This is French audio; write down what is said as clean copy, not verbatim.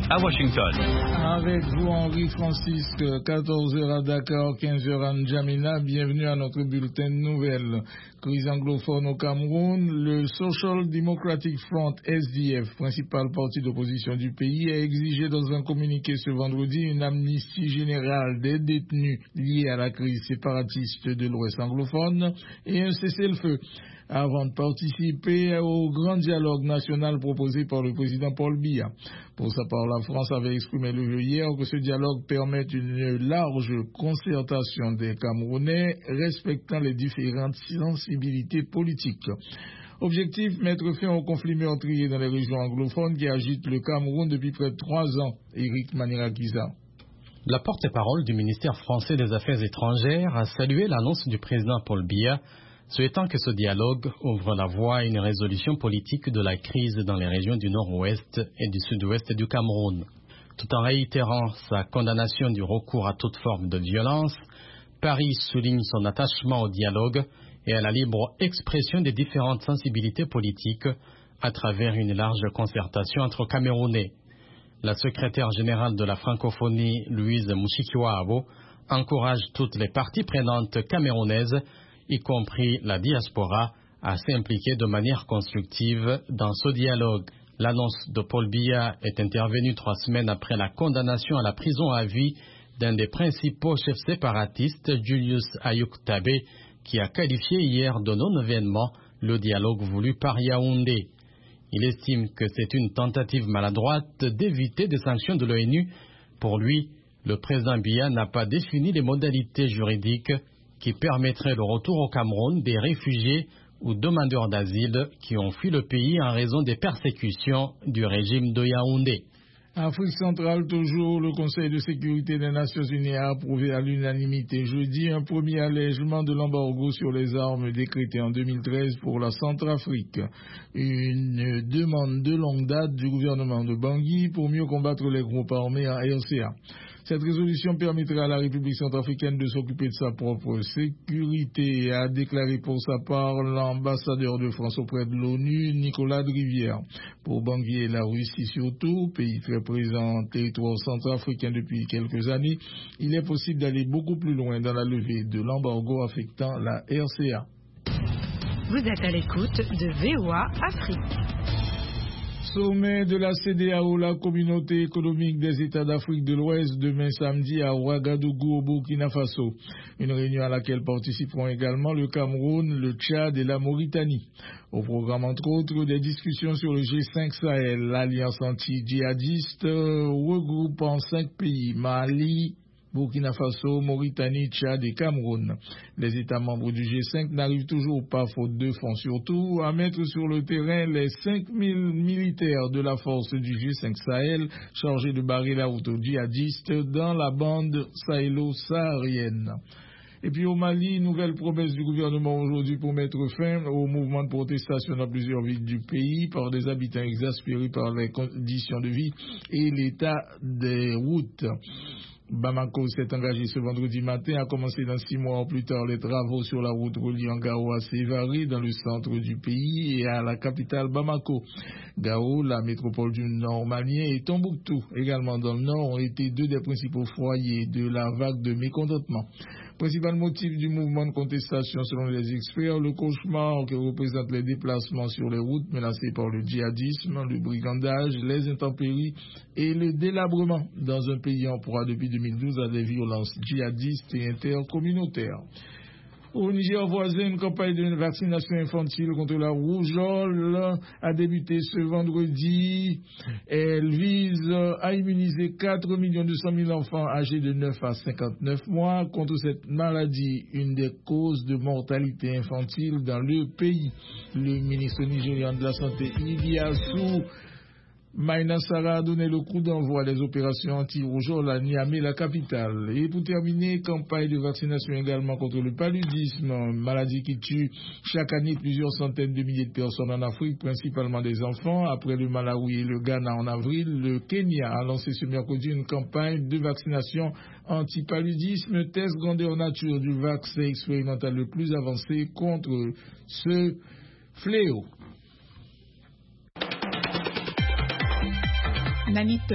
à Washington. Avec vous, Henri Francisque, 14h à Dakar, 15h à N'Djamena. Bienvenue à notre bulletin de nouvelles. Crise anglophone au Cameroun, le Social Democratic Front, SDF, principal parti d'opposition du pays, a exigé dans un communiqué ce vendredi une amnistie générale des détenus liés à la crise séparatiste de l'Ouest anglophone et un cessez-le-feu, avant de participer au grand dialogue national proposé par le président Paul Biya. Pour sa part, la France avait exprimé le vœu hier que ce dialogue permette une large concertation des Camerounais respectant les différentes sensibilités politiques. Objectif, mettre fin au conflit meurtrier dans les régions anglophones qui agitent le Cameroun depuis près de 3 ans. Éric Manirakiza. La porte-parole du ministère français des Affaires étrangères a salué l'annonce du président Paul Biya, souhaitant que ce dialogue ouvre la voie à une résolution politique de la crise dans les régions du nord-ouest et du sud-ouest du Cameroun. Tout en réitérant sa condamnation du recours à toute forme de violence, Paris souligne son attachement au dialogue et à la libre expression des différentes sensibilités politiques à travers une large concertation entre Camerounais. La secrétaire générale de la francophonie, Louise Mushikiwabo, encourage toutes les parties prenantes camerounaises, y compris la diaspora, à s'impliquer de manière constructive dans ce dialogue. L'annonce de Paul Biya est intervenue 3 semaines après la condamnation à la prison à vie d'un des principaux chefs séparatistes, Julius Ayuk-Tabe, qui a qualifié hier de non-événement le dialogue voulu par Yaoundé. Il estime que c'est une tentative maladroite d'éviter des sanctions de l'ONU. Pour lui, le président Biya n'a pas défini les modalités juridiques qui permettrait le retour au Cameroun des réfugiés ou demandeurs d'asile qui ont fui le pays en raison des persécutions du régime de Yaoundé. Afrique centrale, toujours, le Conseil de sécurité des Nations Unies a approuvé à l'unanimité jeudi un premier allègement de l'embargo sur les armes décrété en 2013 pour la Centrafrique. Une demande de longue date du gouvernement de Bangui pour mieux combattre les groupes armés en RCA. Cette résolution permettra à la République centrafricaine de s'occuper de sa propre sécurité, a déclaré pour sa part l'ambassadeur de France auprès de l'ONU, Nicolas de Rivière. Pour Bangui et la Russie surtout, pays très présent en territoire centrafricain depuis quelques années, il est possible d'aller beaucoup plus loin dans la levée de l'embargo affectant la RCA. Vous êtes à l'écoute de VOA Afrique. Sommet de la CEDEAO, la communauté économique des États d'Afrique de l'Ouest, demain samedi à Ouagadougou au Burkina Faso. Une réunion à laquelle participeront également le Cameroun, le Tchad et la Mauritanie. Au programme, entre autres, des discussions sur le G5 Sahel, l'alliance anti-djihadiste regroupant 5 pays, Mali, Burkina Faso, Mauritanie, Tchad et Cameroun. Les États membres du G5 n'arrivent toujours pas, faute de fonds surtout, à mettre sur le terrain les 5000 militaires de la force du G5 Sahel chargés de barrer la route aux djihadistes dans la bande sahélo-saharienne. Et puis au Mali, nouvelle promesse du gouvernement aujourd'hui pour mettre fin au mouvement de protestation dans plusieurs villes du pays par des habitants exaspérés par les conditions de vie et l'état des routes. Bamako s'est engagé ce vendredi matin à commencer dans 6 mois plus tard les travaux sur la route reliant Gao à Sévaré dans le centre du pays et à la capitale Bamako. Gao, la métropole du nord malien, et Tombouctou, également dans le nord, ont été 2 des principaux foyers de la vague de mécontentement. Principal motif du mouvement de contestation selon les experts, le cauchemar que représentent les déplacements sur les routes menacées par le djihadisme, le brigandage, les intempéries et le délabrement dans un pays en proie depuis 2012 à des violences djihadistes et intercommunautaires. Au Niger voisin, une campagne de vaccination infantile contre la rougeole a débuté ce vendredi. Elle vise à immuniser 4 200 000 enfants âgés de 9 à 59 mois contre cette maladie, une des causes de mortalité infantile dans le pays. Le ministre nigérian de la Santé, Iliassou Maïna Sara, a donné le coup d'envoi des opérations anti-rougeole à Niamey, la capitale. Et pour terminer, campagne de vaccination également contre le paludisme, maladie qui tue chaque année plusieurs centaines de milliers de personnes en Afrique, principalement des enfants. Après le Malawi et le Ghana en avril, le Kenya a lancé ce mercredi une campagne de vaccination anti-paludisme, test grandeur nature du vaccin expérimental le plus avancé contre ce fléau.